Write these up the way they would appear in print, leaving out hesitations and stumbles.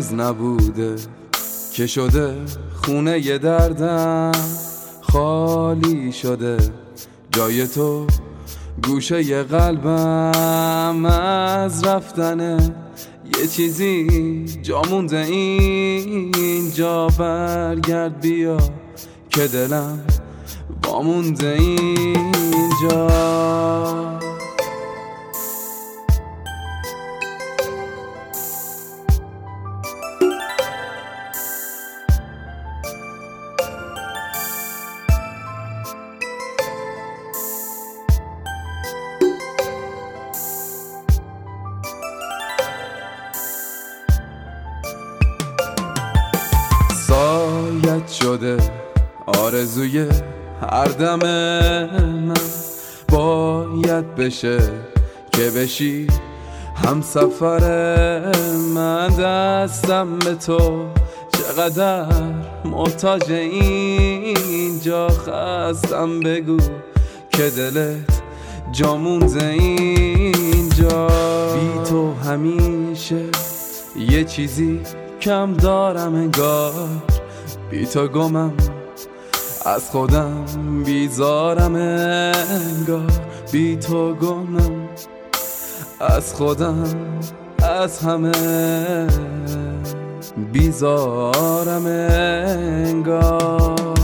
نیاز نبوده که شده خونه ی دردم خالی شده جای تو گوشه ی قلبم از رفتنه یه چیزی جا مونده اینجا برگرد بیا که دلم وامونده اینجا سایت شده آرزوی هر دم من باید بشه که بشی هم سفر من دستم به تو چقدر محتاج اینجا خستم بگو که دلت جا مونده اینجا بی تو همیشه یه چیزی کم دارم انگار بی تو گمم از خودم بیزارم انگار بی تو گمم از خودم از همه بیزارم انگار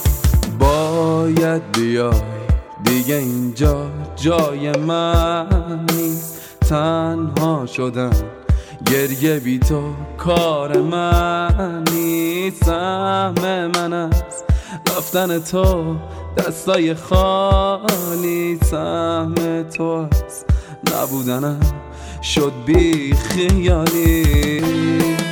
باید بیای دیگه اینجا جای من نیست تنها شدم گریه بی تو کار من نیست سهم من از رفتن تو دستای خالی سهم تو از نبودنم شد بی خیالی